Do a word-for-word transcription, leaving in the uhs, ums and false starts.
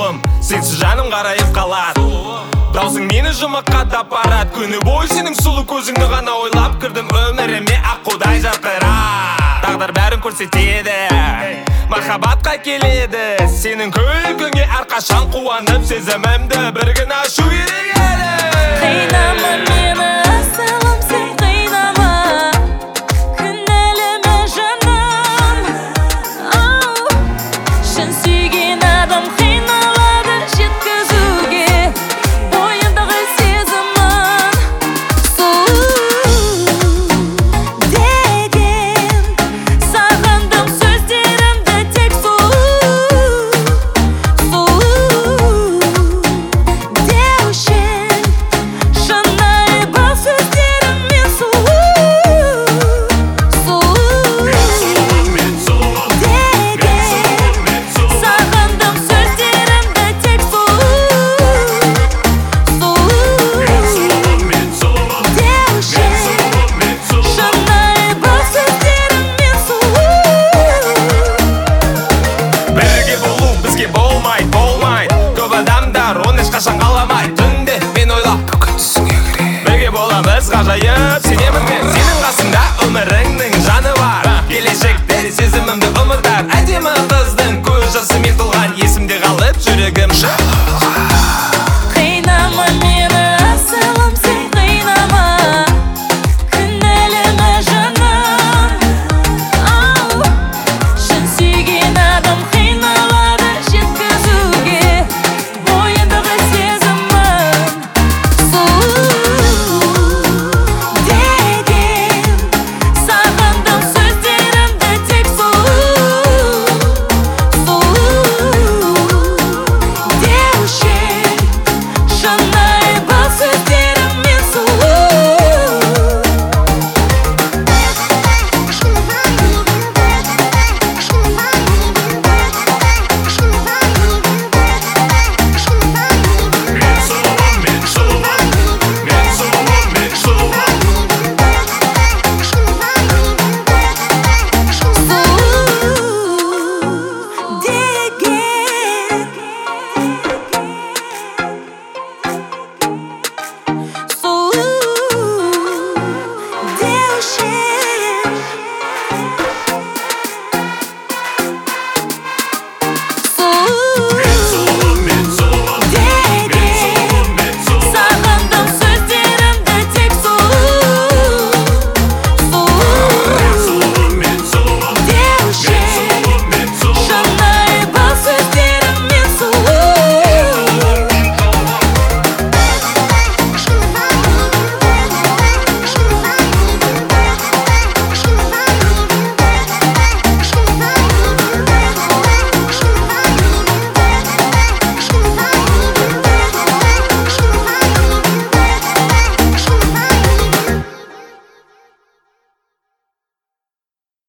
сұлуым, сенсіз жаным қарайып қалады. Даусың мені жұмаққа тапарат. Күні бойы сенің сұлу көзіңді ғана ойлап кірдім өміріме аққудай жарқырап. Тағдыр бәрін көрсетеді, махаббатқа келеді. Сенің күлкіңе әрқашан қуанып, сезімімді бір күн ашу керек еді. Қинама мені асылым, сен қинама, кінәліме жаным. Шын сүйген адам қиналады жеткізуге бойындағы сезімін. Сұлу деген сағындым сөздерімді тек сұлу. Сұлу деушін шынайы бар сөздеріммен сұлу. Сұлу деген сағындым сөздерімді тек сұлу. Сұлу деушін шынайы бар сөздеріммен сұлу. Бірге болу бізге болмайды, болмайды. Көп адамдар оны ешқашан қаламайды. Түнде мен ойлап бүгін түсіңе кірем. Бірге боламыз ғажайып, сенемін мен сенің қасыңда. Өміріңнің жаны бар, келешектер сезімімді ұмытар. Әдемі қыз